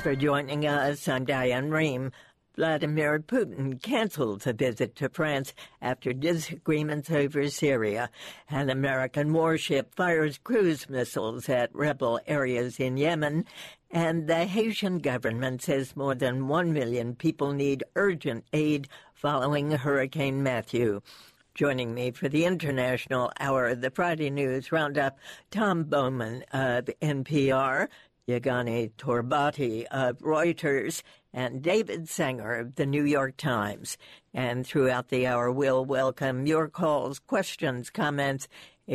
for joining us. I'm Diane Rehm. Vladimir Putin cancels a visit to France after disagreements over Syria. An American warship fires cruise missiles at rebel areas in Yemen. And the Haitian government says more than 1 million people need urgent aid following Hurricane Matthew. Joining me for the International Hour of the Friday News Roundup, Tom Bowman of NPR, Yegane Torbati of Reuters, and David Sanger of the New York Times. And throughout the hour, we'll welcome your calls, questions, comments,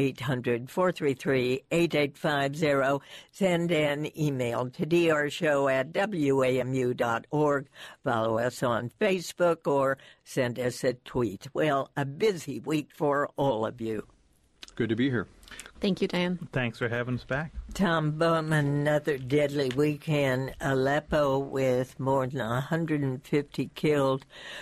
800-433-8850. Send an email to drshow@wamu.org. Follow us on Facebook or send us a tweet. Well, a busy week for all of you. Good to be here. Thank you, Diane. Thanks for having us back. Tom Bowman, another deadly weekend. Aleppo with more than 150 killed.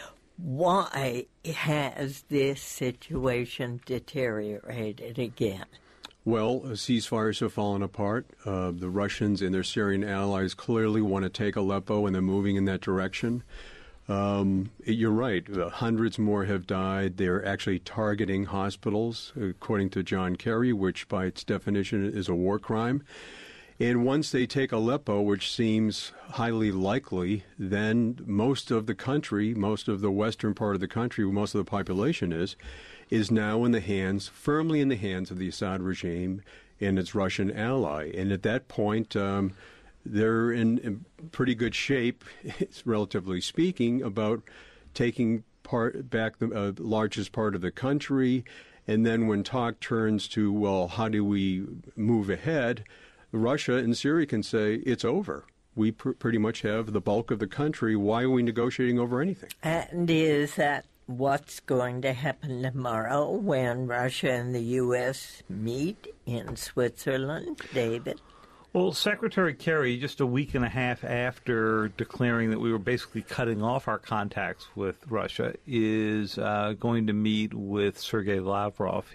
Why has this situation deteriorated again? Well, ceasefires have fallen apart. The Russians and their Syrian allies clearly want to take Aleppo, and they're moving in that direction. You're right. Hundreds more have died. They're actually targeting hospitals, according to John Kerry, which by its definition is a war crime. And once they take Aleppo, which seems highly likely, then most of the country, most of the western part of the country, most of the population is now in the hands, firmly in the hands of the Assad regime and its Russian ally. And at that point, they're in pretty good shape, relatively speaking, about taking back the largest part of the country. And then when talk turns to, well, how do we move ahead, Russia and Syria can say, it's over. We pretty much have the bulk of the country. Why are we negotiating over anything? And is that what's going to happen tomorrow when Russia and the U.S. meet in Switzerland, David? Well, Secretary Kerry, just a week and a half after declaring that we were basically cutting off our contacts with Russia, is going to meet with Sergei Lavrov,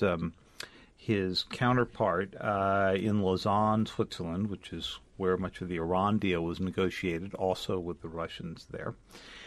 his counterpart in Lausanne, Switzerland, which is where much of the Iran deal was negotiated, also with the Russians there.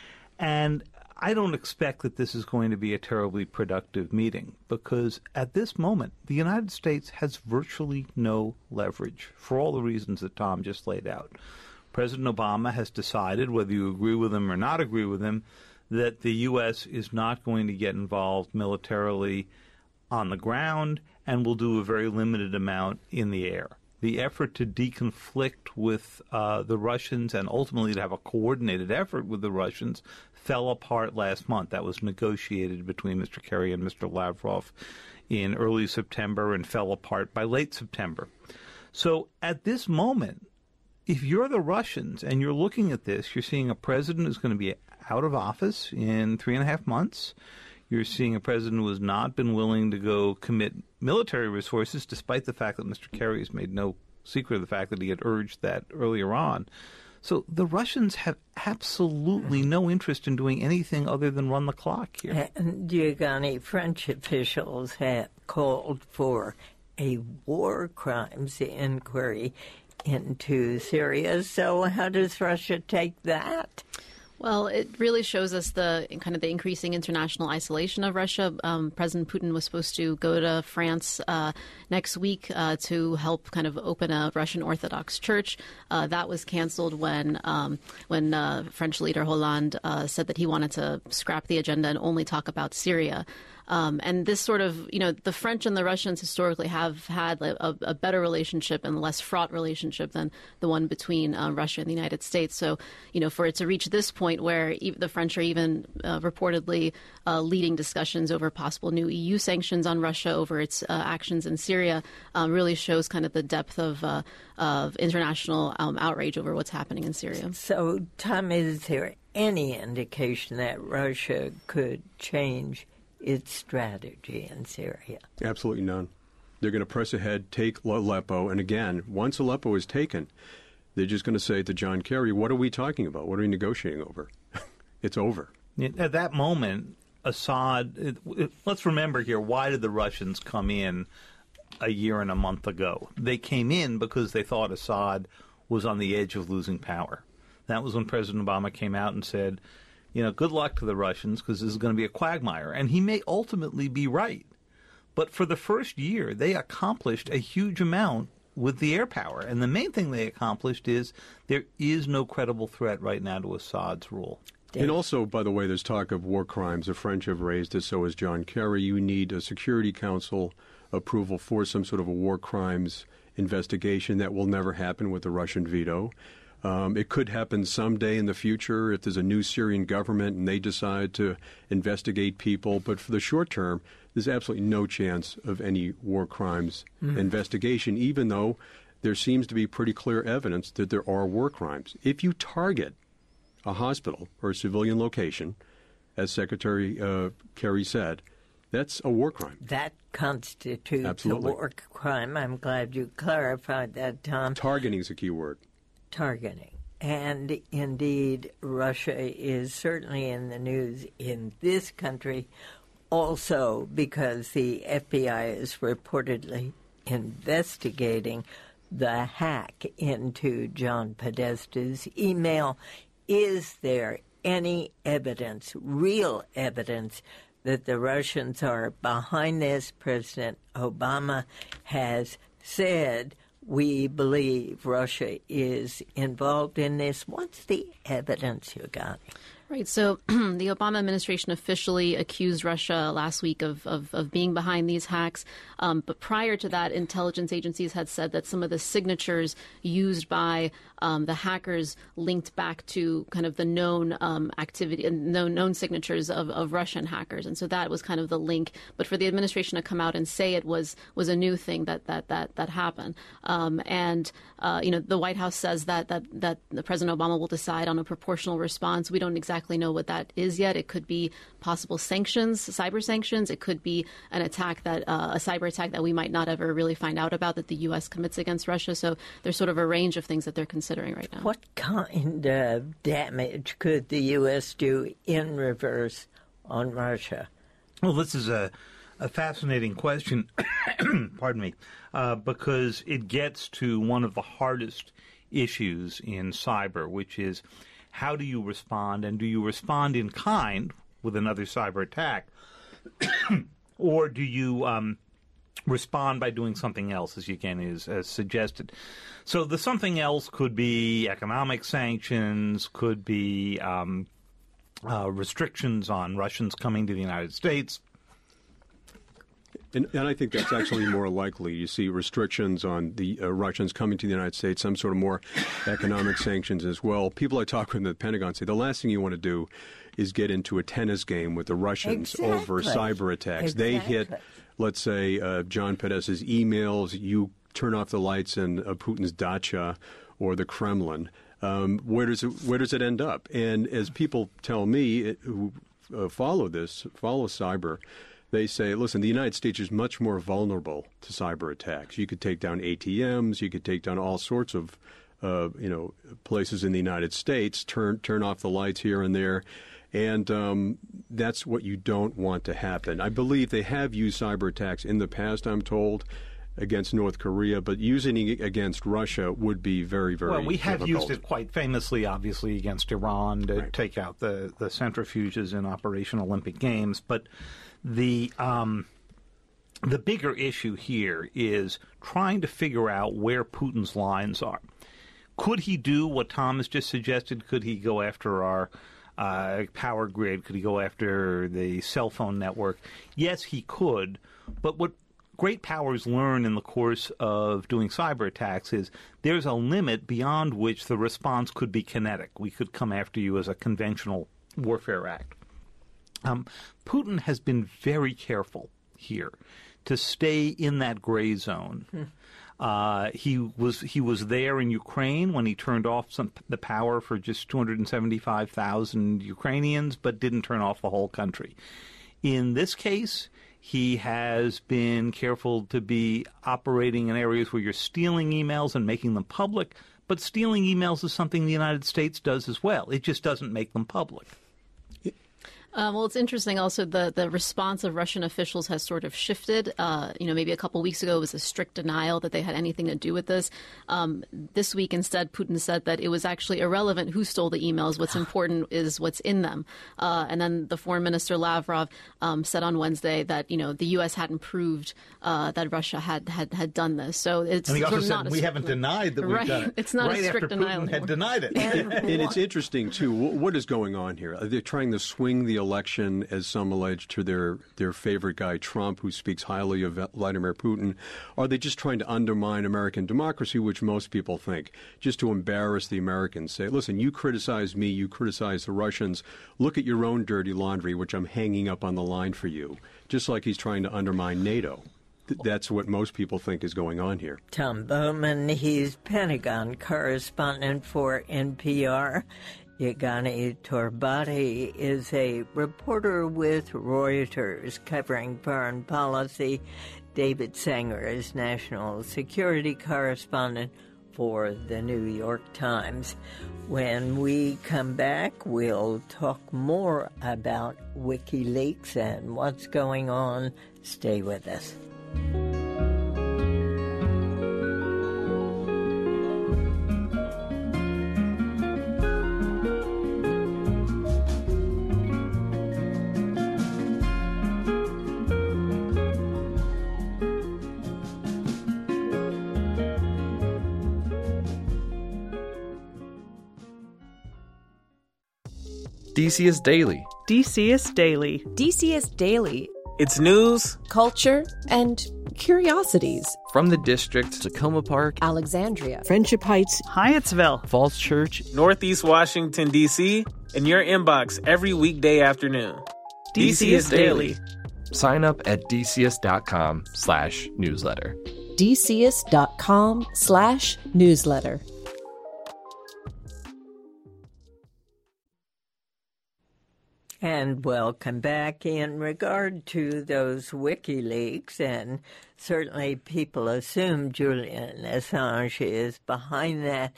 And I don't expect that this is going to be a terribly productive meeting because at this moment, the United States has virtually no leverage for all the reasons that Tom just laid out. President Obama has decided, whether you agree with him or not agree with him, that the U.S. is not going to get involved militarily on the ground and will do a very limited amount in the air. The effort to deconflict with the Russians and ultimately to have a coordinated effort with the Russians fell apart last month. That was negotiated between Mr. Kerry and Mr. Lavrov in early September and fell apart by late September. So at this moment, if you're the Russians and you're looking at this, you're seeing a president who's going to be out of office in 3.5 months. You're seeing a president who has not been willing to go commit military resources, despite the fact that Mr. Kerry has made no secret of the fact that he had urged that earlier on. So the Russians have absolutely no interest in doing anything other than run the clock here. And Giuliani, French officials have called for a war crimes inquiry into Syria. So how does Russia take that? Well, it really shows us the increasing international isolation of Russia. President Putin was supposed to go to France next week to help kind of open a Russian Orthodox church. That was canceled when French leader Hollande said that he wanted to scrap the agenda and only talk about Syria. And this sort of, the French and the Russians historically have had a better relationship and less fraught relationship than the one between Russia and the United States. So, for it to reach this point where the French are even reportedly leading discussions over possible new EU sanctions on Russia over its actions in Syria really shows kind of the depth of international outrage over what's happening in Syria. So, Tom, is there any indication that Russia could change its strategy in Syria? Absolutely none. They're going to press ahead, take Aleppo, and again, once Aleppo is taken, they're just going to say to John Kerry, what are we talking about? What are we negotiating over? It's over. At that moment, Assad, let's remember here, why did the Russians come in a year and a month ago? They came in because they thought Assad was on the edge of losing power. That was when President Obama came out and said, good luck to the Russians because this is going to be a quagmire. And he may ultimately be right. But for the first year, they accomplished a huge amount with the air power. And the main thing they accomplished is there is no credible threat right now to Assad's rule. And also, by the way, there's talk of war crimes. The French have raised it, so has John Kerry. You need a Security Council approval for some sort of a war crimes investigation. That will never happen with the Russian veto. It could happen someday in the future if there's a new Syrian government and they decide to investigate people. But for the short term, there's absolutely no chance of any war crimes investigation, even though there seems to be pretty clear evidence that there are war crimes. If you target a hospital or a civilian location, as Secretary Kerry said, that's a war crime. That constitutes a war crime. I'm glad you clarified that, Tom. Targeting is a key word. Targeting. And indeed, Russia is certainly in the news in this country also because the FBI is reportedly investigating the hack into John Podesta's email. Is there any evidence, real evidence, that the Russians are behind this? President Obama has said, we believe Russia is involved in this. What's the evidence you got? Right. So the Obama administration officially accused Russia last week of being behind these hacks. But prior to that, intelligence agencies had said that some of the signatures used by the hackers linked back to kind of the known activity, known signatures of Russian hackers. And so that was kind of the link. But for the administration to come out and say it was a new thing that happened. The White House says that President Obama will decide on a proportional response. We don't exactly know what that is yet. It could be possible sanctions, cyber sanctions. It could be an attack a cyber attack that we might not ever really find out about that the U.S. commits against Russia. So there's sort of a range of things that they're considering right now. What kind of damage could the U.S. do in reverse on Russia? Well, this is a fascinating question, pardon me, because it gets to one of the hardest issues in cyber, which is how do you respond, and do you respond in kind with another cyber attack, or do you respond by doing something else, as again is suggested? So the something else could be economic sanctions, could be restrictions on Russians coming to the United States. And I think that's actually more likely. You see restrictions on the Russians coming to the United States, some sort of more economic sanctions as well. People I talk with in the Pentagon say the last thing you want to do is get into a tennis game with the Russians over cyber attacks. They hit, let's say, John Podesta's emails. You turn off the lights in Putin's dacha or the Kremlin. Where does it end up? And as people tell me who follow cyber, they say, listen, the United States is much more vulnerable to cyber attacks. You could take down ATMs. You could take down all sorts of, places in the United States, turn off the lights here and there. And that's what you don't want to happen. I believe they have used cyber attacks in the past, I'm told, against North Korea, but using it against Russia would be very, very difficult. Well, we have used it quite famously, obviously, against Iran to take out the centrifuges in Operation Olympic Games. But the bigger issue here is trying to figure out where Putin's lines are. Could he do what Tom has just suggested? Could he go after our power grid? Could he go after the cell phone network? Yes, he could. But what great powers learn in the course of doing cyber attacks is there's a limit beyond which the response could be kinetic. We could come after you as a conventional warfare act. Putin has been very careful here to stay in that gray zone. He was there in Ukraine when he turned off the power for just 275,000 Ukrainians, but didn't turn off the whole country. In this case, he has been careful to be operating in areas where you're stealing emails and making them public, but stealing emails is something the United States does as well. It just doesn't make them public. Well, it's interesting also the response of Russian officials has sort of shifted. Maybe a couple weeks ago it was a strict denial that they had anything to do with this. This week, instead, Putin said that it was actually irrelevant who stole the emails. What's important is what's in them. And then the foreign minister Lavrov said on Wednesday that, the U.S. hadn't proved that Russia had done this. So it's and he also sort of said we haven't denied that we've done it. It's not right a strict after denial Putin had anymore. denied it. And it's interesting, too. What is going on here? They're trying to swing the election, as some allege, to their favorite guy, Trump, who speaks highly of Vladimir Putin. Are they just trying to undermine American democracy, which most people think, just to embarrass the Americans? Say, listen, you criticize me, you criticize the Russians. Look at your own dirty laundry, which I'm hanging up on the line for you. Just like he's trying to undermine NATO. That's what most people think is going on here. Tom Bowman, he's Pentagon correspondent for NPR. Yegane Torbati is a reporter with Reuters covering foreign policy. David Sanger is national security correspondent for the New York Times. When we come back, we'll talk more about WikiLeaks and what's going on. Stay with us. DCS Daily. DCS Daily. DCS Daily. It's news, culture, and curiosities. From the district, Tacoma Park, Alexandria, Friendship Heights, Hyattsville, Falls Church, Northeast Washington, D.C., in your inbox every weekday afternoon. DCS Daily. Sign up at dcs.com/newsletter. dcs.com/newsletter. And welcome back. In regard to those WikiLeaks, and certainly people assume Julian Assange is behind that.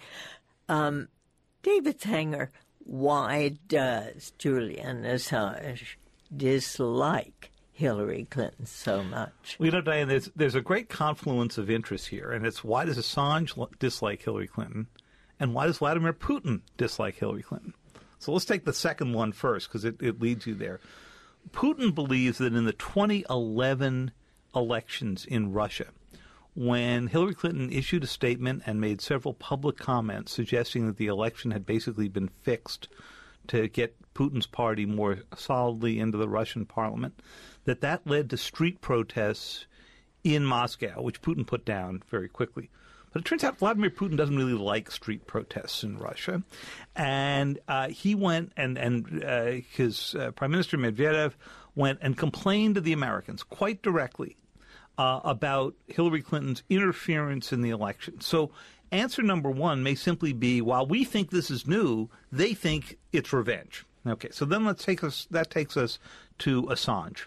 David Sanger, why does Julian Assange dislike Hillary Clinton so much? Well, Diane, there's a great confluence of interests here, and it's why does Assange dislike Hillary Clinton, and why does Vladimir Putin dislike Hillary Clinton? So let's take the second one first, because it leads you there. Putin believes that in the 2011 elections in Russia, when Hillary Clinton issued a statement and made several public comments suggesting that the election had basically been fixed to get Putin's party more solidly into the Russian parliament, that led to street protests in Moscow, which Putin put down very quickly. But it turns out Vladimir Putin doesn't really like street protests in Russia. And he went and his Prime Minister Medvedev went and complained to the Americans quite directly about Hillary Clinton's interference in the election. So answer number one may simply be, while we think this is new, they think it's revenge. Okay, so then that takes us to Assange.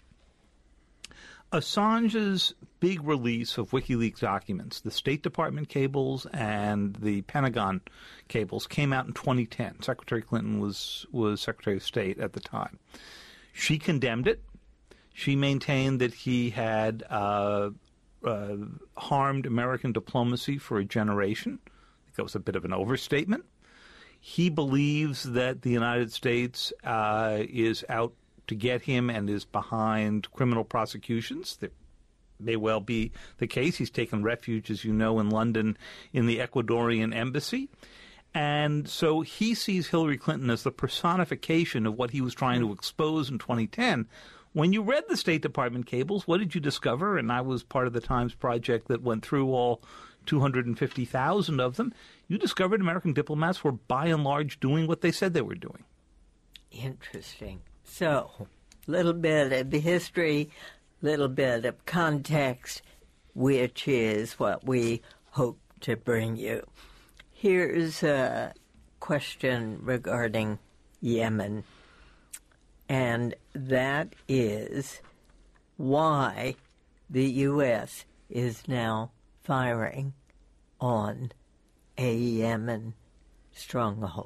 Assange's big release of WikiLeaks documents, the State Department cables and the Pentagon cables, came out in 2010. Secretary Clinton was Secretary of State at the time. She condemned it. She maintained that he had harmed American diplomacy for a generation. I think that was a bit of an overstatement. He believes that the United States is out to get him and is behind criminal prosecutions. That may well be the case. He's taken refuge, as you know, in London in the Ecuadorian embassy. And so he sees Hillary Clinton as the personification of what he was trying to expose in 2010. When you read the State Department cables, what did you discover? And I was part of the Times project that went through all 250,000 of them. You discovered American diplomats were by and large doing what they said they were doing. Interesting. So, little bit of history, little bit of context, which is what we hope to bring you. Here's a question regarding Yemen, and that is why the U.S. is now firing on a Yemen stronghold.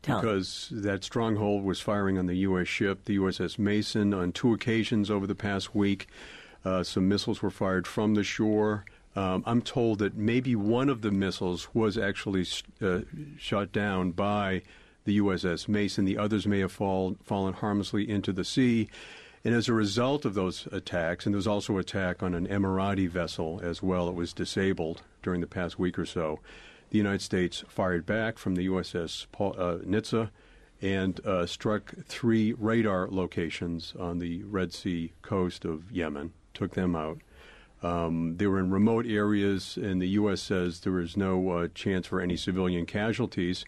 Tom? Because that stronghold was firing on the U.S. ship, the USS Mason, on 2 occasions over the past week. Some missiles were fired from the shore. I'm told that maybe one of the missiles was actually shot down by the USS Mason. The others may have fallen harmlessly into the sea. And as a result of those attacks, and there was also an attack on an Emirati vessel as well, it was disabled during the past week or so. The United States fired back from the USS Nizza and struck 3 radar locations on the Red Sea coast of Yemen, took them out. They were in remote areas, and the U.S. says there is no chance for any civilian casualties.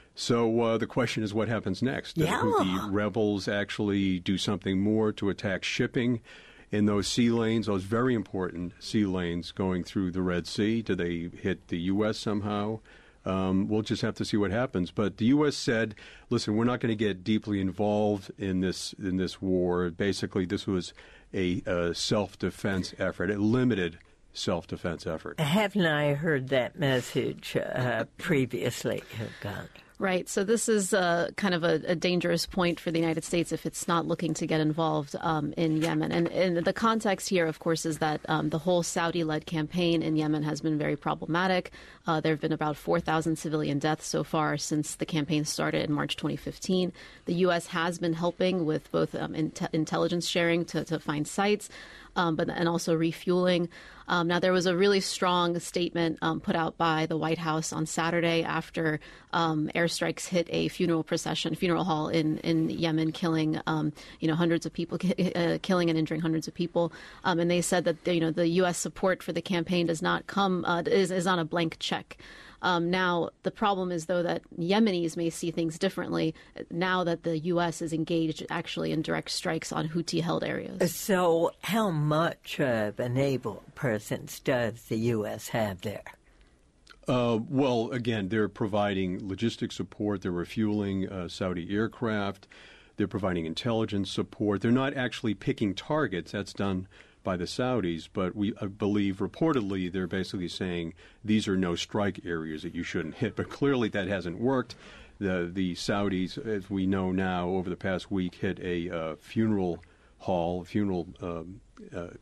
So the question is, what happens next? Do the rebels actually do something more to attack shipping in those sea lanes, those very important sea lanes going through the Red Sea? Do they hit the U.S. somehow? We'll just have to see what happens. But the U.S. said, listen, we're not going to get deeply involved in this war. Basically, this was a self-defense effort, a limited self-defense effort. Haven't I heard that message previously, Gunn? Right. So this is kind of a dangerous point for the United States if it's not looking to get involved in Yemen. And the context here, of course, is that the whole Saudi-led campaign in Yemen has been very problematic. There have been about 4,000 civilian deaths so far since the campaign started in March 2015. The U.S. has been helping with both intelligence sharing to find sites, and also refueling. Now, there was a really strong statement put out by the White House on Saturday after airstrikes hit a funeral hall in Yemen, killing hundreds of people, killing and injuring hundreds of people. And they said that the U.S. support for the campaign does not come is on a blank check. Now, the problem is, though, that Yemenis may see things differently now that the U.S. is engaged actually in direct strikes on Houthi-held areas. So how much of a naval presence does the U.S. have there? Well, again, they're providing logistic support. They're refueling Saudi aircraft. They're providing intelligence support. They're not actually picking targets. That's done by the Saudis, but I believe reportedly they're basically saying these are no strike areas that you shouldn't hit. But clearly that hasn't worked. The Saudis, as we know now, over the past week hit a funeral hall, that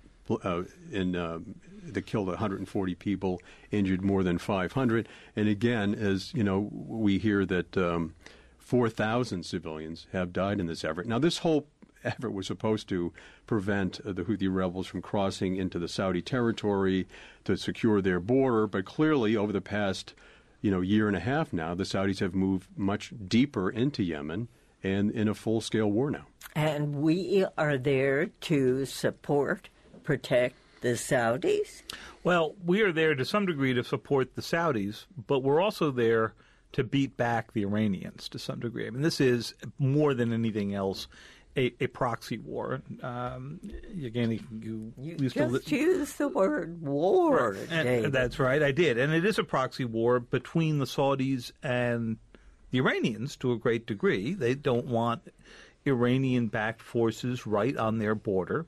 killed 140 people, injured more than 500. And again, as you know, we hear that 4,000 civilians have died in this effort. Now, this whole effort was supposed to prevent the Houthi rebels from crossing into the Saudi territory to secure their border, but clearly over the past year and a half now, the Saudis have moved much deeper into Yemen and in a full-scale war now. And we are there to protect the Saudis? Well, we are there to some degree to support the Saudis, but we're also there to beat back the Iranians to some degree. I mean, this is more than anything else a proxy war. Again, you used just use the word war. And that's right, I did. And it is a proxy war between the Saudis and the Iranians to a great degree. They don't want Iranian-backed forces right on their border.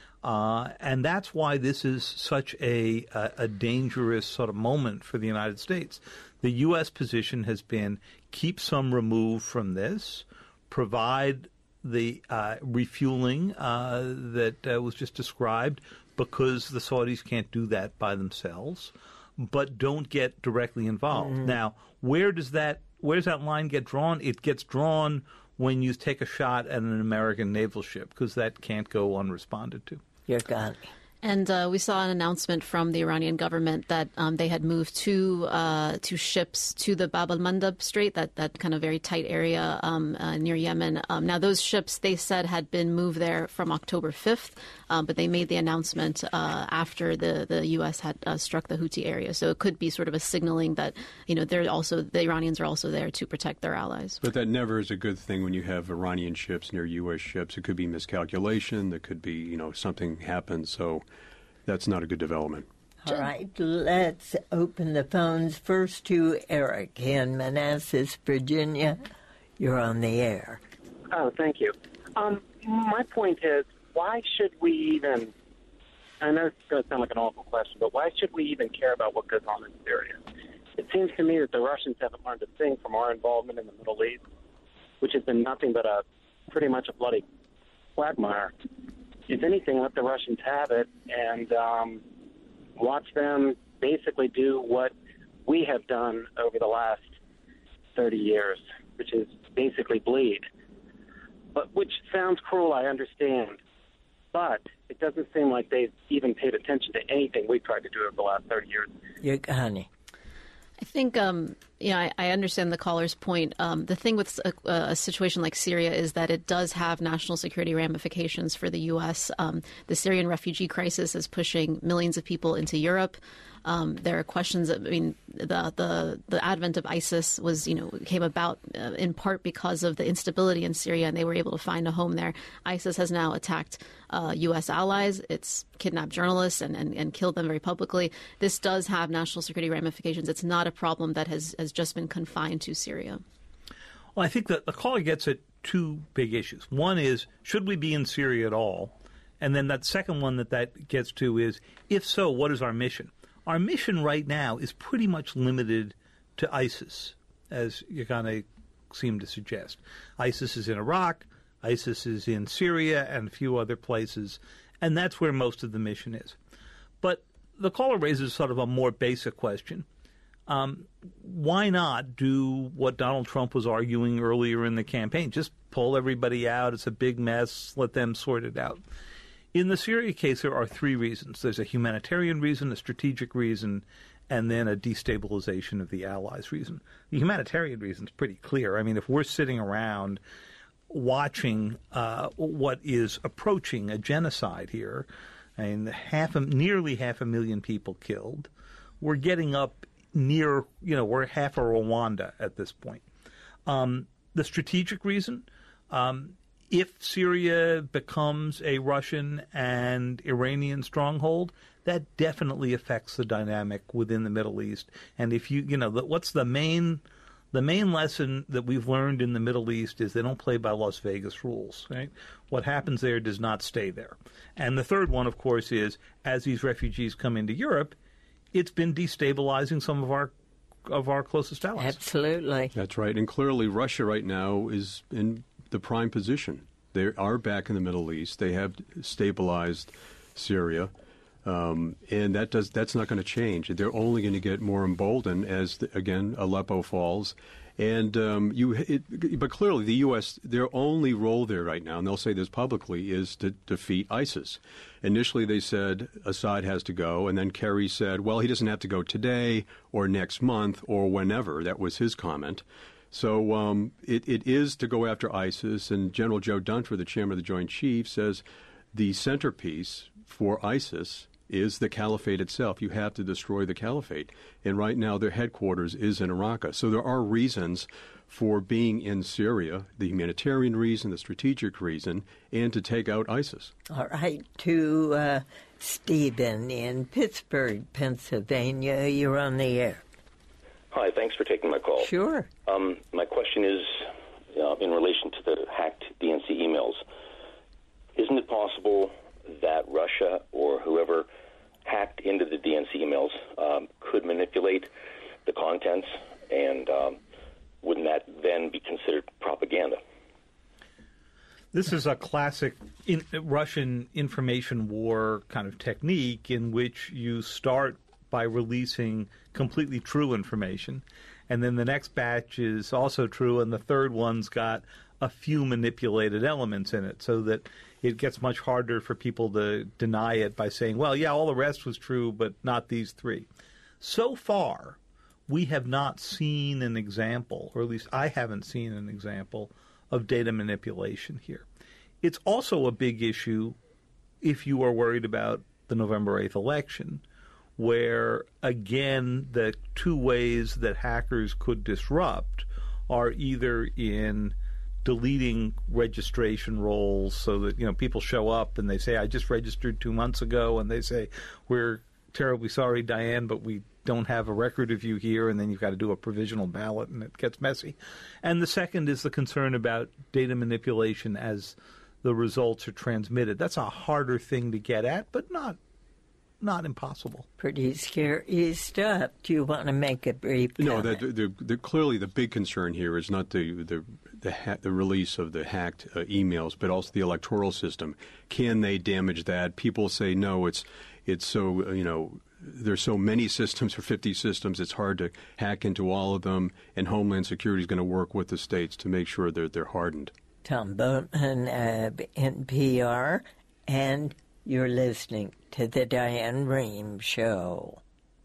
And that's why this is such a dangerous sort of moment for the United States. The U.S. position has been keep some remove from this, provide the refueling that was just described, because the Saudis can't do that by themselves, but don't get directly involved. Mm-hmm. Now, where does that line get drawn? It gets drawn when you take a shot at an American naval ship, because that can't go unresponded to. You're gone. And we saw an announcement from the Iranian government that they had moved two ships to the Bab al-Mandab Strait, that kind of very tight area near Yemen. Now, those ships, they said, had been moved there from October 5th, but they made the announcement after the U.S. had struck the Houthi area. So it could be sort of a signaling that, the Iranians are also there to protect their allies. But that never is a good thing when you have Iranian ships near U.S. ships. It could be miscalculation. There could be, something happens. So that's not a good development. All right, let's open the phones first to Eric in Manassas, Virginia. You're on the air. Oh, thank you. My point is, why should we even, I know it's going to sound like an awful question, but why should we even care about what goes on in Syria? It seems to me that the Russians haven't learned a thing from our involvement in the Middle East, which has been nothing but pretty much a bloody quagmire. If anything, let the Russians have it and watch them basically do what we have done over the last 30 years, which is basically bleed. But which sounds cruel, I understand. But it doesn't seem like they've even paid attention to anything we tried to do over the last 30 years. Honey. I think, I understand the caller's point. The thing with a situation like Syria is that it does have national security ramifications for the U.S. The Syrian refugee crisis is pushing millions of people into Europe. There are questions. The advent of ISIS came about in part because of the instability in Syria, and they were able to find a home there. ISIS has now attacked U.S. allies. It's kidnapped journalists and killed them very publicly. This does have national security ramifications. It's not a problem that has just been confined to Syria. Well, I think that the caller gets at two big issues. One is, should we be in Syria at all? And then that second one that gets to is, if so, what is our mission? Our mission right now is pretty much limited to ISIS, as you kind of seem to suggest. ISIS is in Iraq, ISIS is in Syria, and a few other places, and that's where most of the mission is. But the caller raises sort of a more basic question. Why not do what Donald Trump was arguing earlier in the campaign? Just pull everybody out. It's a big mess. Let them sort it out. In the Syria case, there are three reasons. There's a humanitarian reason, a strategic reason, and then a destabilization of the allies reason. The humanitarian reason is pretty clear. I mean, if we're sitting around watching what is approaching a genocide here, I mean, nearly 500,000 people killed, we're getting up near, we're half of Rwanda at this point. The strategic reason, if Syria becomes a Russian and Iranian stronghold, that definitely affects the dynamic within the Middle East. And if what's the main lesson that we've learned in the Middle East is they don't play by Las Vegas rules, right? What happens there does not stay there. And the third one, of course, is as these refugees come into Europe, it's been destabilizing some of our closest allies. Absolutely. That's right. And clearly Russia right now is in the prime position. They are back in the Middle East. They have stabilized Syria, and that's not going to change. They're only going to get more emboldened as, again, Aleppo falls. And but clearly the U.S., their only role there right now, and they'll say this publicly, is to defeat ISIS. Initially they said Assad has to go, and then Kerry said, well, he doesn't have to go today or next month or whenever. That was his comment. So it is to go after ISIS, and General Joe Dunford, the chairman of the Joint Chiefs, says the centerpiece for ISIS is the caliphate itself. You have to destroy the caliphate. And right now their headquarters is in Raqqa. So there are reasons for being in Syria, the humanitarian reason, the strategic reason, and to take out ISIS. All right, to Stephen in Pittsburgh, Pennsylvania. You're on the air. Hi, thanks for taking my call. Sure. My question is in relation to the hacked DNC emails. Isn't it possible that Russia or whoever hacked into the DNC emails could manipulate the contents, and wouldn't that then be considered propaganda? This is a classic Russian information war kind of technique in which you start by releasing completely true information, and then the next batch is also true, and the third one's got a few manipulated elements in it, so that it gets much harder for people to deny it by saying, well, yeah, all the rest was true, but not these three. So far, we have not seen an example, or at least I haven't seen an example, of data manipulation here. It's also a big issue if you are worried about the November 8th election, where, again, the two ways that hackers could disrupt are either in deleting registration rolls so that, people show up and they say, I just registered 2 months ago, and they say, we're terribly sorry, Diane, but we don't have a record of you here, and then you've got to do a provisional ballot, and it gets messy. And the second is the concern about data manipulation as the results are transmitted. That's a harder thing to get at, but not not impossible. Pretty scary stuff. Do you want to make a brief comment? No, clearly the big concern here is not the release of the hacked emails, but also the electoral system. Can they damage that? People say no. It's so there's so many systems, or 50 systems. It's hard to hack into all of them, and Homeland Security is going to work with the states to make sure they're hardened. Tom Boatman of NPR, and you're listening to the Diane Rehm Show.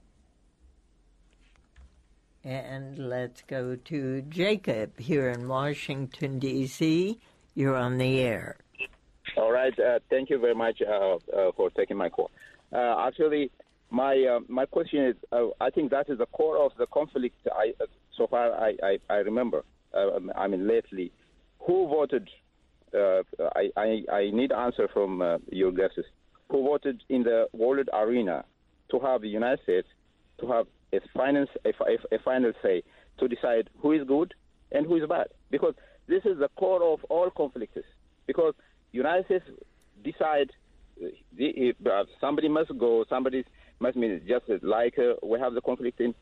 And let's go to Jacob here in Washington, D.C. You're on the air. All right. Thank you very much for taking my call. Actually, my question is, I think that is the core of the conflict. So far, I remember. Lately, who voted? I need answer from your guests. Who voted in the world arena to have the United States to have a final say to decide who is good and who is bad? Because this is the core of all conflicts. Because United States decide somebody must go, somebody must be just like we have the conflict in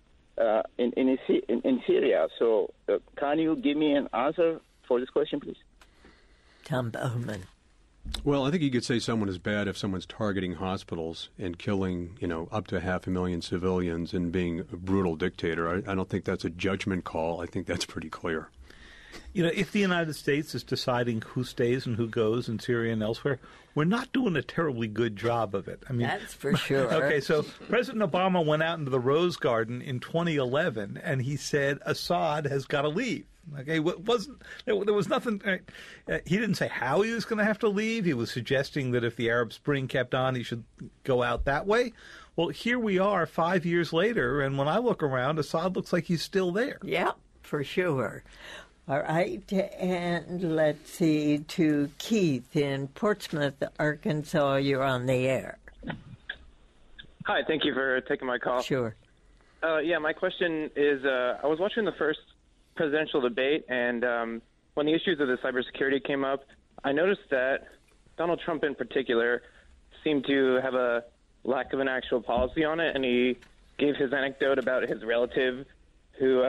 Syria. So can you give me an answer for this question, please? Tom Bowman. Well, I think you could say someone is bad if someone's targeting hospitals and killing, up to 500,000 civilians and being a brutal dictator. I don't think that's a judgment call. I think that's pretty clear. If the United States is deciding who stays and who goes in Syria and elsewhere, we're not doing a terribly good job of it. That's for sure. Okay, so President Obama went out into the Rose Garden in 2011, and he said Assad has got to leave. Okay, there was nothing. He didn't say how he was going to have to leave. He was suggesting that if the Arab Spring kept on, he should go out that way. Well, here we are 5 years later, and when I look around, Assad looks like he's still there. Yeah, for sure. All right, and let's see, to Keith in Portsmouth, Arkansas. You're on the air. Hi, thank you for taking my call. Sure. My question is, I was watching the first presidential debate, and when the issues of the cybersecurity came up, I noticed that Donald Trump in particular seemed to have a lack of an actual policy on it, and he gave his anecdote about his relative who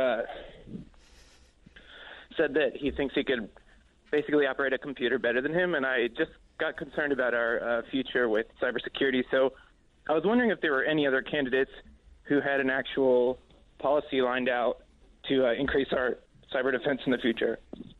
said that he thinks he could basically operate a computer better than him, and I just got concerned about our future with cybersecurity. So I was wondering if there were any other candidates who had an actual policy lined out to increase our cyber defense in the future.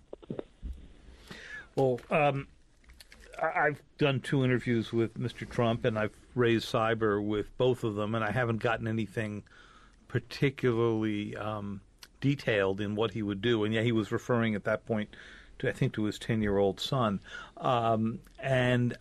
Well, I've done 2 interviews with Mr. Trump, and I've raised cyber with both of them, and I haven't gotten anything particularly detailed in what he would do. And he was referring at that point to his 10-year-old son. In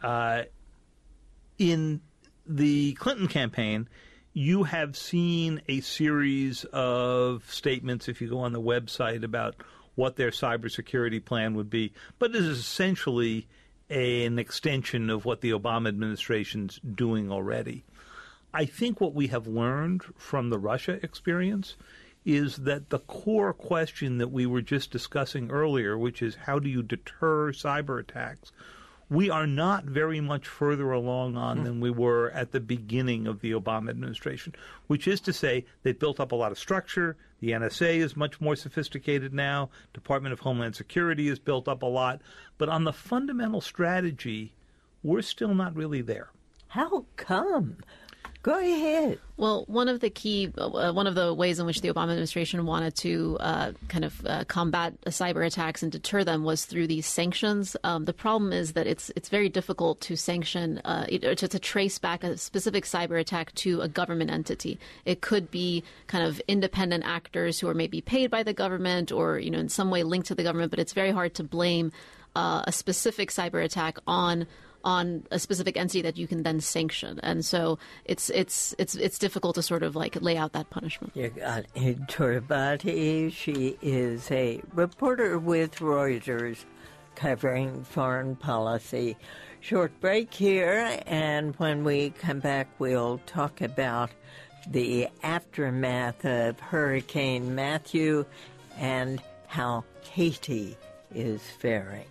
the Clinton campaign, you have seen a series of statements, if you go on the website, about what their cybersecurity plan would be. But it is essentially an extension of what the Obama administration's doing already. I think what we have learned from the Russia experience is that the core question that we were just discussing earlier, which is how do you deter cyber attacks, we are not very much further along on than we were at the beginning of the Obama administration, which is to say they built up a lot of structure. The NSA is much more sophisticated now. Department of Homeland Security has built up a lot. But on the fundamental strategy, we're still not really there. How come? Go ahead. Well, one of the ways in which the Obama administration wanted to combat cyber attacks and deter them was through these sanctions. The problem is that it's very difficult to sanction, to trace back a specific cyber attack to a government entity. It could be kind of independent actors who are maybe paid by the government or, in some way linked to the government, but it's very hard to blame a specific cyber attack on a specific entity that you can then sanction. And so it's difficult to sort of lay out that punishment. You got Hidde Bhatti. She is a reporter with Reuters covering foreign policy. Short break here, and when we come back, we'll talk about the aftermath of Hurricane Matthew and how Haiti is faring.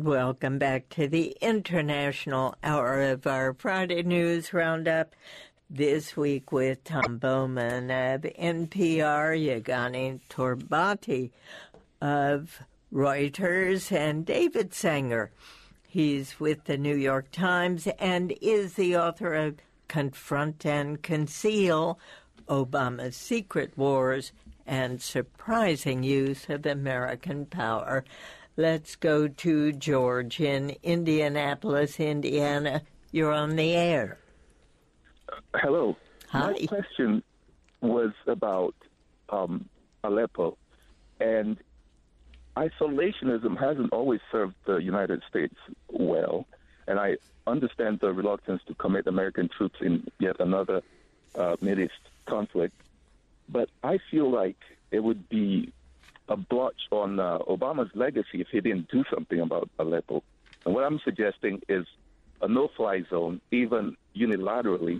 welcome back to the international hour of our Friday News Roundup. This week with Tom Bowman of NPR, Yegane Torbati of Reuters, and David Sanger. He's with the New York Times and is the author of Confront and Conceal, Obama's Secret Wars and Surprising Use of American Power. Let's go to George in Indianapolis, Indiana. You're on the air. Hello. Hi. My question was about Aleppo, and isolationism hasn't always served the United States well, and I understand the reluctance to commit American troops in yet another Middle East conflict, but I feel like it would be a blotch on Obama's legacy if he didn't do something about Aleppo. And what I'm suggesting is a no-fly zone, even unilaterally,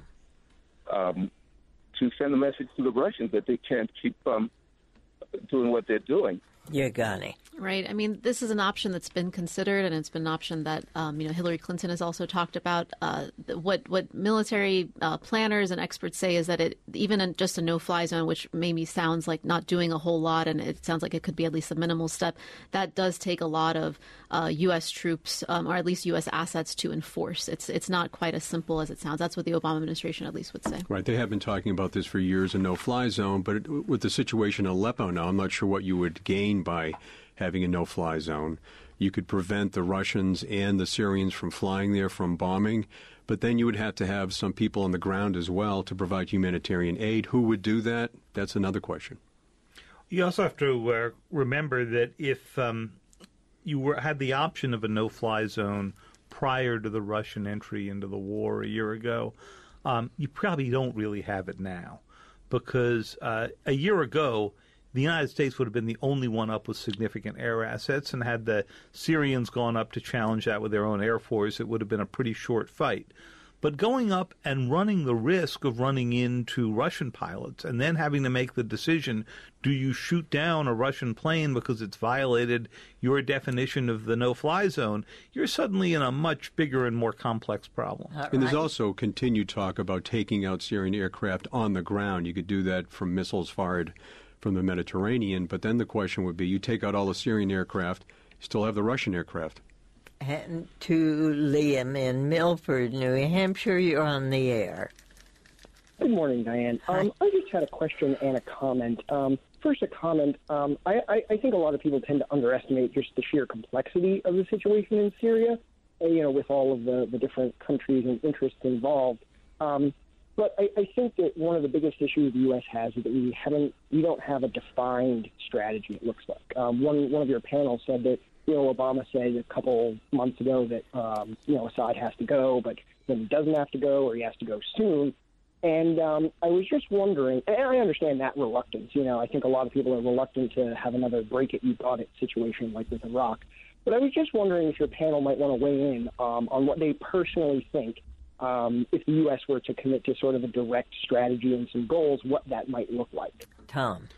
to send a message to the Russians that they can't keep doing what they're doing. Yegane. Right. I mean, this is an option that's been considered, and it's been an option that Hillary Clinton has also talked about. What military planners and experts say is that even just a no-fly zone, which maybe sounds like not doing a whole lot, and it sounds like it could be at least a minimal step, that does take a lot of U.S. troops or at least U.S. assets to enforce. It's not quite as simple as it sounds. That's what the Obama administration at least would say. Right. They have been talking about this for years, a no-fly zone, but with the situation in Aleppo now, I'm not sure what you would gain by having a no-fly zone. You could prevent the Russians and the Syrians from flying there, from bombing, but then you would have to have some people on the ground as well to provide humanitarian aid. Who would do that? That's another question. You also have to remember that if you had the option of a no-fly zone prior to the Russian entry into the war a year ago, you probably don't really have it now, because a year ago, the United States would have been the only one up with significant air assets, and had the Syrians gone up to challenge that with their own air force, it would have been a pretty short fight. But going up and running the risk of running into Russian pilots and then having to make the decision, do you shoot down a Russian plane because it's violated your definition of the no-fly zone, you're suddenly in a much bigger and more complex problem. And there's also continued talk about taking out Syrian aircraft on the ground. You could do that from missiles fired from the Mediterranean, but then the question would be, you take out all the Syrian aircraft, you still have the Russian aircraft. And to Liam in Milford, New Hampshire, you're on the air. Good morning, Diane. I just had a question and a comment. First, a comment. I think a lot of people tend to underestimate just the sheer complexity of the situation in Syria, with all of the different countries and interests involved. But I think that one of the biggest issues the U.S. has is that we don't have a defined strategy, it looks like. One of your panels said that, Obama said a couple months ago that, Assad has to go, but then he doesn't have to go, or he has to go soon. And I was just wondering, and I understand that reluctance. I think a lot of people are reluctant to have another break-it-you-got-it situation like with Iraq. But I was just wondering if your panel might want to weigh in on what they personally think, if the U.S. were to commit to sort of a direct strategy and some goals, what that might look like. Tom.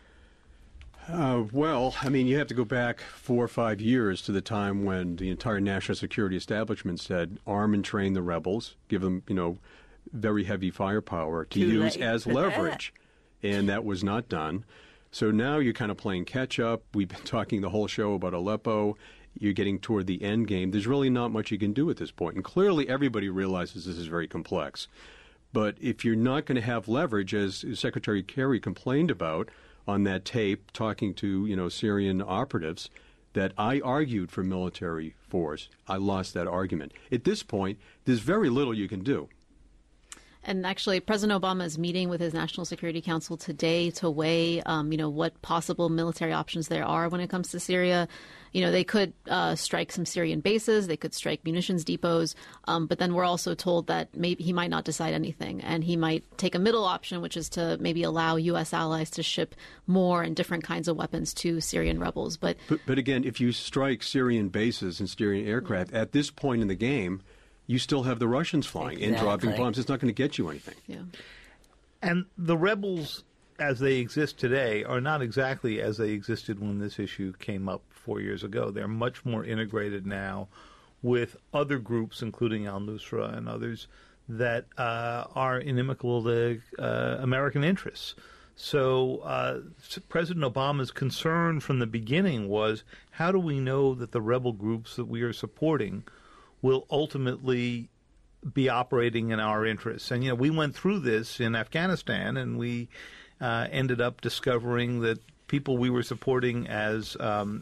Well, I mean, you have to go back 4 or 5 years to the time when the entire national security establishment said, arm and train the rebels, give them, very heavy firepower to use as leverage. And that was not done. So now you're kind of playing catch-up. We've been talking the whole show about Aleppo. You're getting toward the end game. There's really not much you can do at this point. And clearly everybody realizes this is very complex. But if you're not going to have leverage, as Secretary Kerry complained about on that tape talking to, Syrian operatives, that I argued for military force, I lost that argument. At this point, there's very little you can do. And actually, President Obama is meeting with his National Security Council today to weigh, what possible military options there are when it comes to Syria. They could strike some Syrian bases, they could strike munitions depots, but then we're also told that maybe he might not decide anything, and he might take a middle option, which is to maybe allow U.S. allies to ship more and different kinds of weapons to Syrian rebels. But again, if you strike Syrian bases and Syrian aircraft, at this point in the game, you still have the Russians flying and dropping bombs. It's not going to get you anything. Yeah. And the rebels, as they exist today, are not exactly as they existed when this issue came up 4 years ago. They're much more integrated now with other groups, including al-Nusra and others, that are inimical to American interests. So President Obama's concern from the beginning was, how do we know that the rebel groups that we are supporting will ultimately be operating in our interests? And, we went through this in Afghanistan, and we ended up discovering that people we were supporting as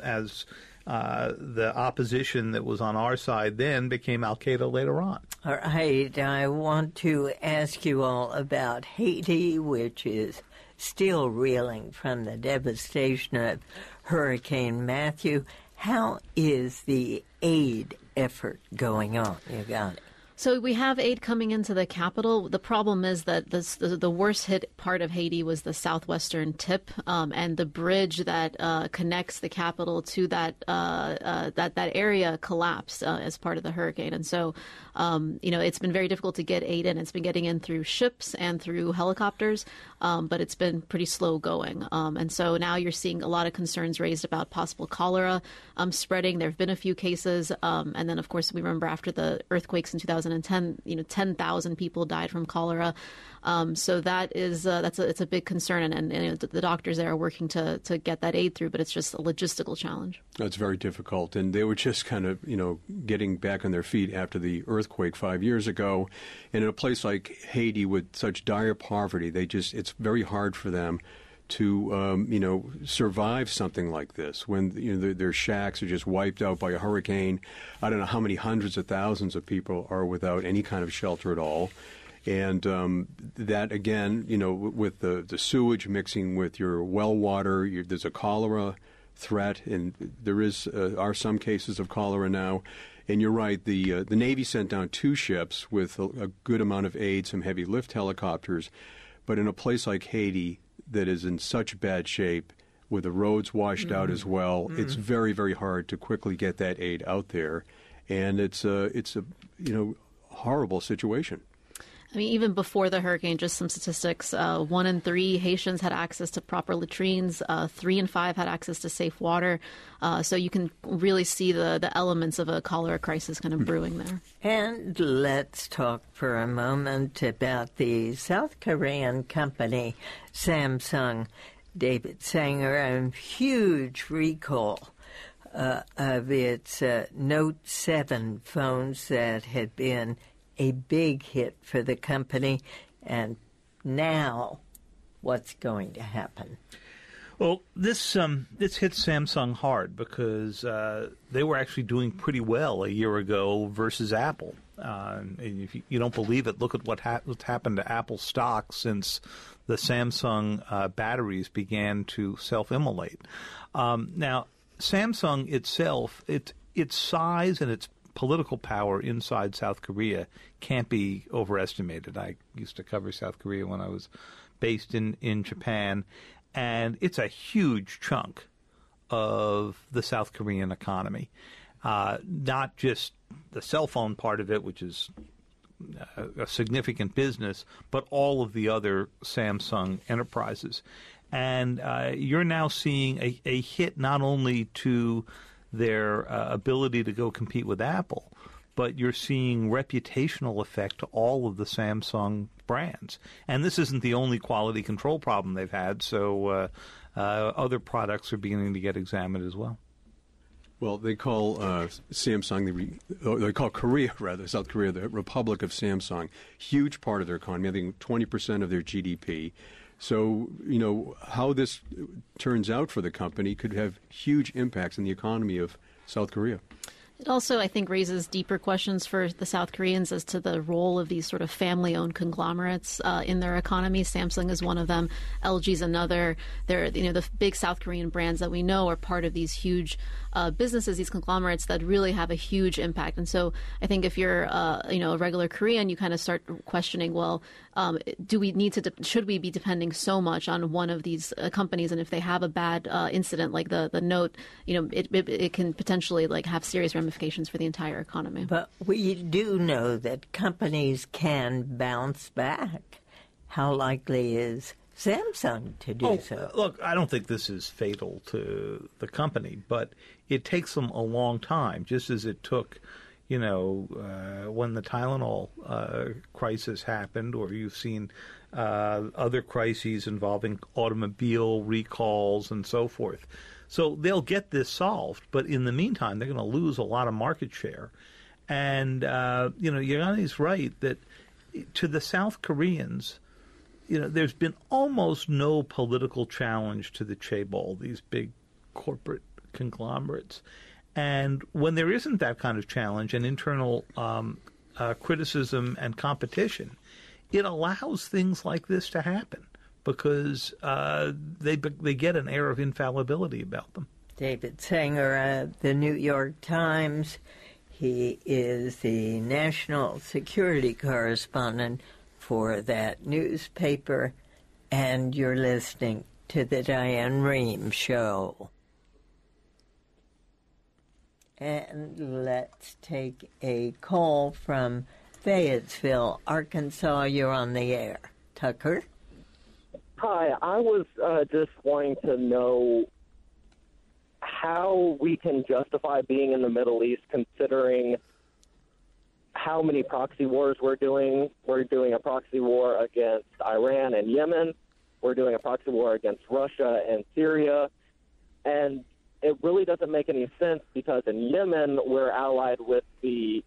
the opposition that was on our side then became al-Qaeda later on. All right, I want to ask you all about Haiti, which is still reeling from the devastation of Hurricane Matthew. How is the aid effort going on? You got it. So we have aid coming into the capital. The problem is that the worst hit part of Haiti was the southwestern tip, and the bridge that connects the capital to that area collapsed as part of the hurricane. And so, it's been very difficult to get aid in. It's been getting in through ships and through helicopters, but it's been pretty slow going. And so now you're seeing a lot of concerns raised about possible cholera spreading. There have been a few cases, and then of course we remember after the earthquakes in 2010, 10,000 people died from cholera. So that is it's a big concern, and the doctors there are working to get that aid through, but it's just a logistical challenge. That's very difficult, and they were just kind of getting back on their feet after the earthquake 5 years ago, and in a place like Haiti with such dire poverty, it's very hard for them to survive something like this when their shacks are just wiped out by a hurricane. I don't know how many hundreds of thousands of people are without any kind of shelter at all. And that, again, with the sewage mixing with your well water, there's a cholera threat, and there are some cases of cholera now. And you're right, the Navy sent down 2 ships with a good amount of aid, some heavy lift helicopters. But in a place like Haiti that is in such bad shape, with the roads washed out as well, it's very, very hard to quickly get that aid out there. And it's a horrible situation. I mean, even before the hurricane, just some statistics, 1 in 3 Haitians had access to proper latrines, 3 in 5 had access to safe water. So you can really see the elements of a cholera crisis kind of brewing there. And let's talk for a moment about the South Korean company Samsung. David Sanger, a huge recall of its Note 7 phones that had been a big hit for the company. And now, what's going to happen? Well, this hit Samsung hard because they were actually doing pretty well a year ago versus Apple. And if you don't believe it, look at what's happened to Apple stock since the Samsung batteries began to self-immolate. Now, Samsung itself, its size and its political power inside South Korea can't be overestimated. I used to cover South Korea when I was based in Japan, and it's a huge chunk of the South Korean economy. Not just the cell phone part of it, which is a significant business, but all of the other Samsung enterprises. And you're now seeing a hit not only to their ability to go compete with Apple, but you're seeing reputational effect to all of the Samsung brands. And this isn't the only quality control problem they've had, so other products are beginning to get examined as well. Well, they call Samsung, they call Korea, rather, South Korea, the Republic of Samsung. Huge part of their economy, I think 20% of their GDP. So, how this turns out for the company could have huge impacts in the economy of South Korea. It also, I think, raises deeper questions for the South Koreans as to the role of these sort of family-owned conglomerates in their economy. Samsung is one of them. LG is another. They're, the big South Korean brands that we know are part of these huge businesses, these conglomerates that really have a huge impact. And so I think if you're, a regular Korean, you kind of start questioning, well, should we be depending so much on one of these companies? And if they have a bad incident like the Note, it can potentially have serious ramifications for the entire economy. But we do know that companies can bounce back. How likely is Samsung to do so? Look, I don't think this is fatal to the company, but it takes them a long time, just as it took, when the Tylenol crisis happened, or you've seen other crises involving automobile recalls and so forth. So they'll get this solved, but in the meantime, they're going to lose a lot of market share. And, Yanni's right that to the South Koreans, there's been almost no political challenge to the chaebol, these big corporate conglomerates. And when there isn't that kind of challenge and internal criticism and competition, it allows things like this to happen because they get an air of infallibility about them. David Sanger of the New York Times. He is the national security correspondent for that newspaper, and you're listening to the Diane Rehm Show. And let's take a call from Fayetteville, Arkansas. You're on the air. Tucker? Hi, I was just wanting to know how we can justify being in the Middle East considering how many proxy wars we're doing. We're doing a proxy war against Iran and Yemen. We're doing a proxy war against Russia and Syria. And it really doesn't make any sense because in Yemen we're allied with the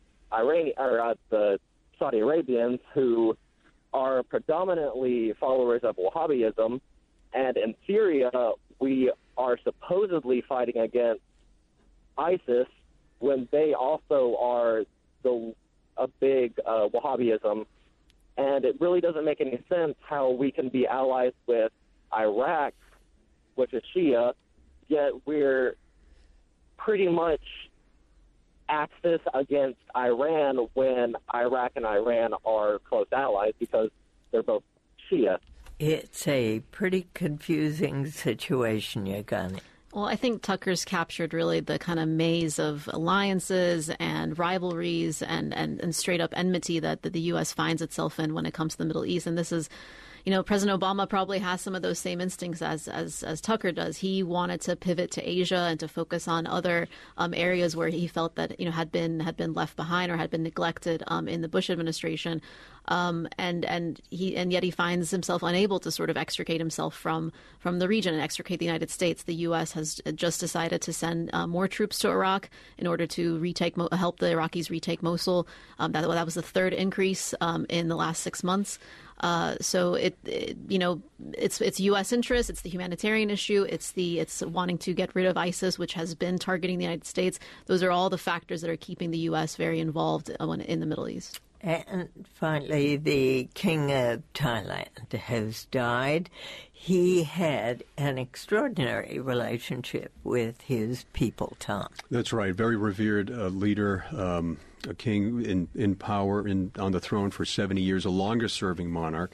Saudi Arabians, who are predominantly followers of Wahhabism, and in Syria we are supposedly fighting against ISIS when they also are a big Wahhabism, and it really doesn't make any sense how we can be allies with Iraq, which is Shia, yet we're pretty much axis against Iran when Iraq and Iran are close allies because they're both Shia. It's a pretty confusing situation, Yagani. Well, I think Tucker's captured really the kind of maze of alliances and rivalries and straight-up enmity that the U.S. finds itself in when it comes to the Middle East. And this is, President Obama probably has some of those same instincts as Tucker does. He wanted to pivot to Asia and to focus on other areas where he felt that had been left behind or had been neglected in the Bush administration. And yet he finds himself unable to sort of extricate himself from the region and extricate the United States. The U.S. has just decided to send more troops to Iraq in order to help the Iraqis retake Mosul. That was the third increase in the last 6 months. So it's U.S. interest, it's the humanitarian issue, it's wanting to get rid of ISIS, which has been targeting the United States. Those are all the factors that are keeping the U.S. very involved in the Middle East. And finally, the King of Thailand has died. He had an extraordinary relationship with his people, Tom. That's right. Very revered leader, a king in power on the throne for 70 years, a longest-serving monarch.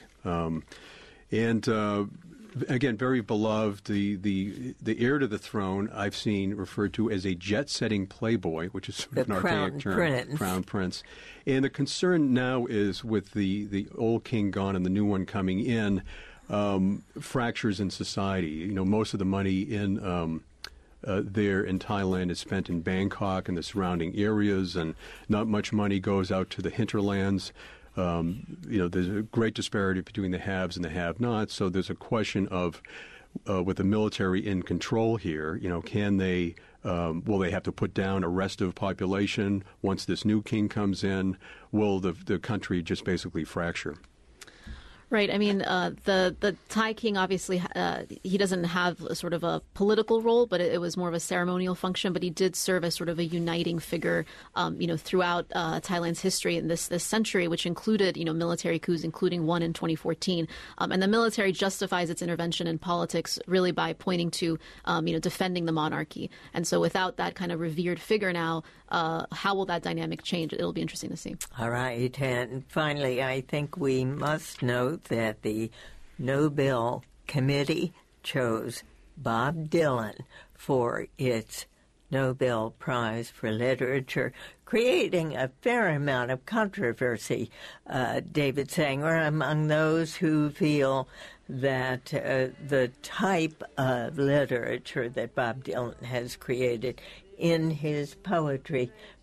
Again, very beloved. The heir to the throne I've seen referred to as a jet-setting playboy, which is sort of an archaic term. Crown Prince. And the concern now is with the old king gone and the new one coming in, fractures in society. Most of the money there in Thailand is spent in Bangkok and the surrounding areas, and not much money goes out to the hinterlands. There's a great disparity between the haves and the have-nots, so there's a question of, with the military in control here, can they, will they have to put down a restive population once this new king comes in? Will the country just basically fracture? Right. I mean, the Thai king, obviously, he doesn't have a sort of a political role, but it was more of a ceremonial function. But he did serve as sort of a uniting figure, throughout Thailand's history in this century, which included, military coups, including one in 2014. And the military justifies its intervention in politics really by pointing to, defending the monarchy. And so without that kind of revered figure now, how will that dynamic change? It'll be interesting to see. All right. And finally, I think we must note that the Nobel Committee chose Bob Dylan for its Nobel Prize for Literature, creating a fair amount of controversy. David Sanger among those who feel that the type of literature that Bob Dylan has created in his poetry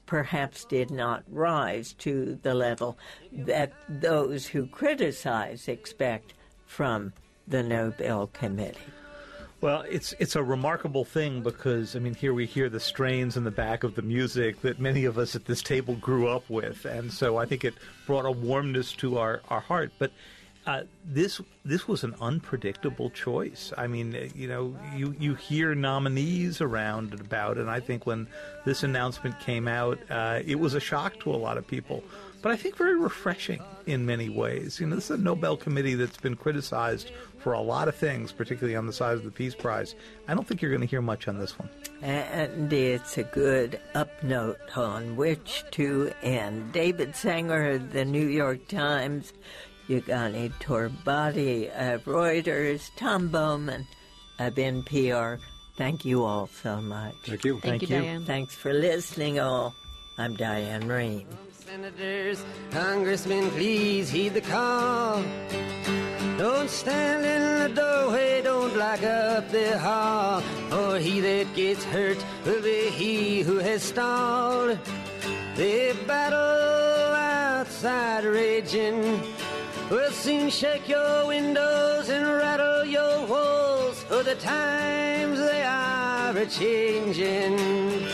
perhaps did not rise to the level that those who criticize expect from the Nobel Committee. Well, it's a remarkable thing because, I mean, here we hear the strains in the back of the music that many of us at this table grew up with, and so I think it brought a warmness to our heart. But this was an unpredictable choice. I mean, you hear nominees around and about, and I think when this announcement came out, it was a shock to a lot of people. But I think very refreshing in many ways. This is a Nobel Committee that's been criticized for a lot of things, particularly on the side of the Peace Prize. I don't think you're going to hear much on this one. And it's a good up note on which to end. David Sanger of the New York Times, Yugani Torbati of Reuters, Tom Bowman of NPR. Thank you all so much. Thank you. Thank you, Diane. Thanks for listening, all. I'm Diane Rehm. Senators, congressmen, please heed the call. Don't stand in the doorway, don't block up the hall, for he that gets hurt will be he who has stalled. The battle outside raging will soon shake your windows and rattle your walls, for the times they are a-changing.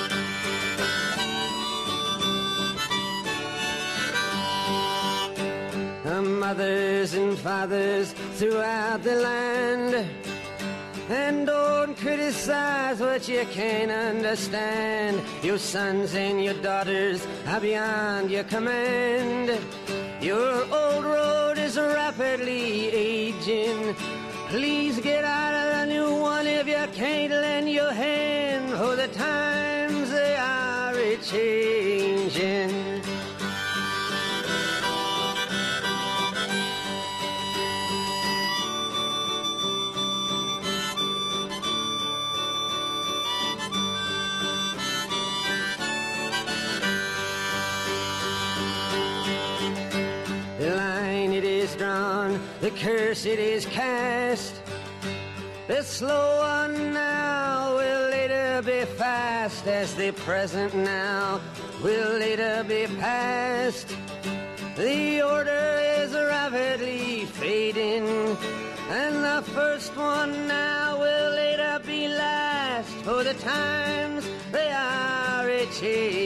Mothers and fathers throughout the land, and don't criticize what you can't understand. Your sons and your daughters are beyond your command. Your old road is rapidly aging. Please get out of the new one if you can't lend your hand, for the times they are a-changing. The curse it is cast. The slow one now will later be fast, as the present now will later be past. The order is rapidly fading, and the first one now will later be last, for the times they are a-changing.